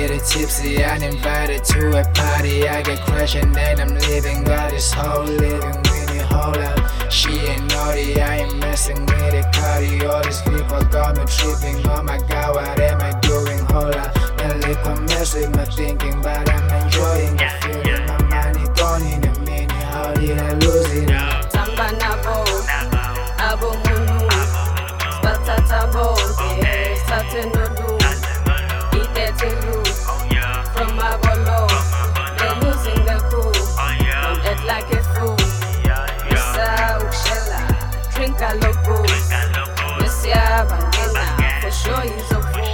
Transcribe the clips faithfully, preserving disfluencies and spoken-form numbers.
little tipsy, I'm invited to a party. I get crushed and then I'm leaving. Got this whole living with me, hold up. She ain't naughty, I ain't messing with it. Cardi, all these people got me tripping. Oh my god, what am I doing? Hold up. A little mess with my thinking, but I'm enjoying the feeling. My money gone in a minute, how did I lose it? Samba nabo, abo munu, spatata bonte, satenodu, itetilu, from Abolo, they're losing the cool, don't act like a fool. Missa Ushella, drink a lobo, Messia Bangena, for sure he's a fool.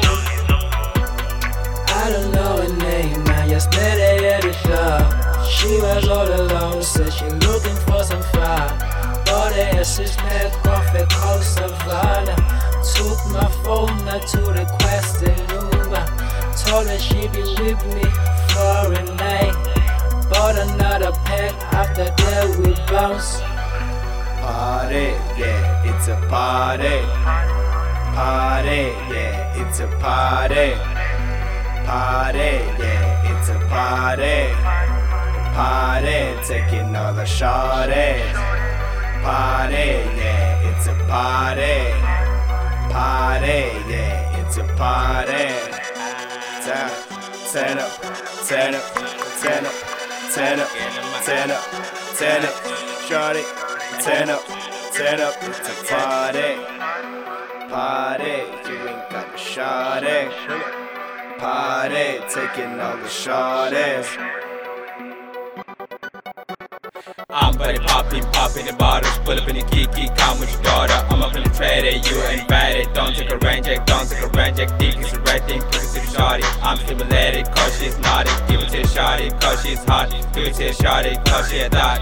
I don't know her name, I just met her at the shop. She was all alone, said she looking for some fire. Bought her a six-pack off at Coast Savannah. Took my phone now to request an Uber. Told her she'd be with me for a night. Bought another pack, after that we bounce. Party, yeah, it's a party. Party, yeah, it's a party. Party, yeah, it's a party. Party, taking all the shorties. Party, yeah, it's a party. Party, yeah, it's a party. Turn, turn up, turn up, turn up, turn up, turn up, turn up, shorty. Turn up, turn up, it's a party. Party, you ain't got the shorty. Party, taking all the shorties. I'm buddy popping, popping the bottles, pull up in the kiki, come with your daughter. I'm up in the trade, you invited. Don't take a rain check, don't take a rain check. Think it's the right thing, give it to the shawty. I'm stimulated, cause she's naughty. Give it to the shawty, cause she's hot. Give it to the shawty, cause she a thot.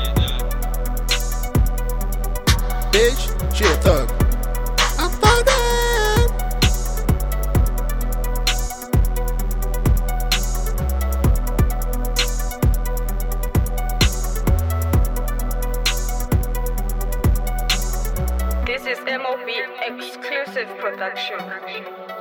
Bitch, she a thug. I'm thugging. This is M O B exclusive production.